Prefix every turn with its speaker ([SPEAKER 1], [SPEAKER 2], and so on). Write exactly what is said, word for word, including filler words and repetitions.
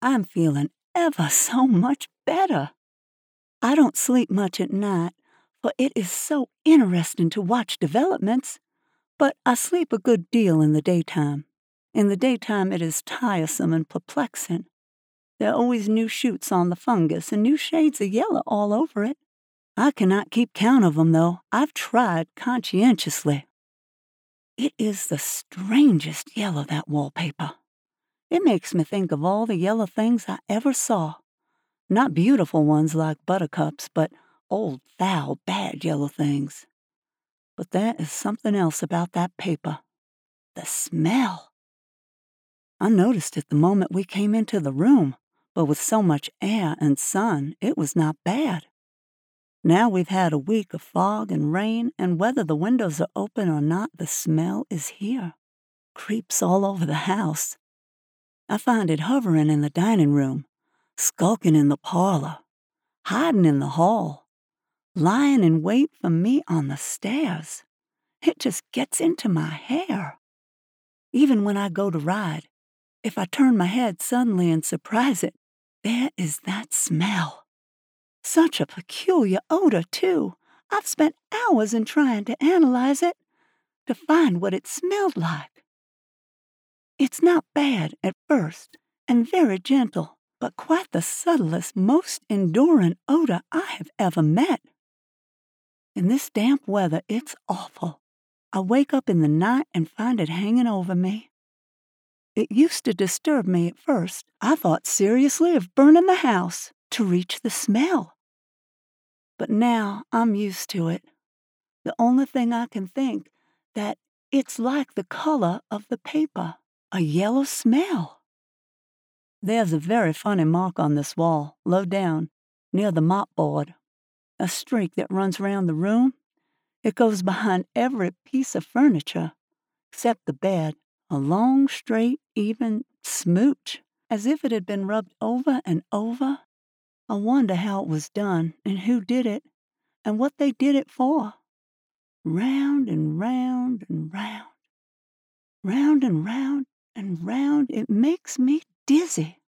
[SPEAKER 1] I'm feeling ever so much better. I don't sleep much at night, for it is so interesting to watch developments, but I sleep a good deal in the daytime. In the daytime, it is tiresome and perplexing. There are always new shoots on the fungus and new shades of yellow all over it. I cannot keep count of them, though. I've tried conscientiously. It is the strangest yellow, that wallpaper. It makes me think of all the yellow things I ever saw. Not beautiful ones like buttercups, but old, foul, bad yellow things. But there is something else about that paper. The smell. I noticed it the moment we came into the room, but with so much air and sun, it was not bad. Now we've had a week of fog and rain, and whether the windows are open or not, the smell is here. Creeps all over the house. I find it hovering in the dining room, skulking in the parlor, hiding in the hall, lying in wait for me on the stairs. It just gets into my hair. Even when I go to ride, if I turn my head suddenly and surprise it, there is that smell. Such a peculiar odor, too. I've spent hours in trying to analyze it, to find what it smelled like. It's not bad at first, and very gentle, but quite the subtlest, most enduring odor I have ever met. In this damp weather, it's awful. I wake up in the night and find it hanging over me. It used to disturb me at first. I thought seriously of burning the house to reach the smell. But now I'm used to it. The only thing I can think that it's like the color of the paper, a yellow smell. There's a very funny mark on this wall, low down, near the mopboard. A streak that runs round the room. It goes behind every piece of furniture, except the bed, a long, straight, even smooch, as if it had been rubbed over and over. I wonder how it was done, and who did it, and what they did it for. Round and round and round. Round and round and round, it makes me dizzy.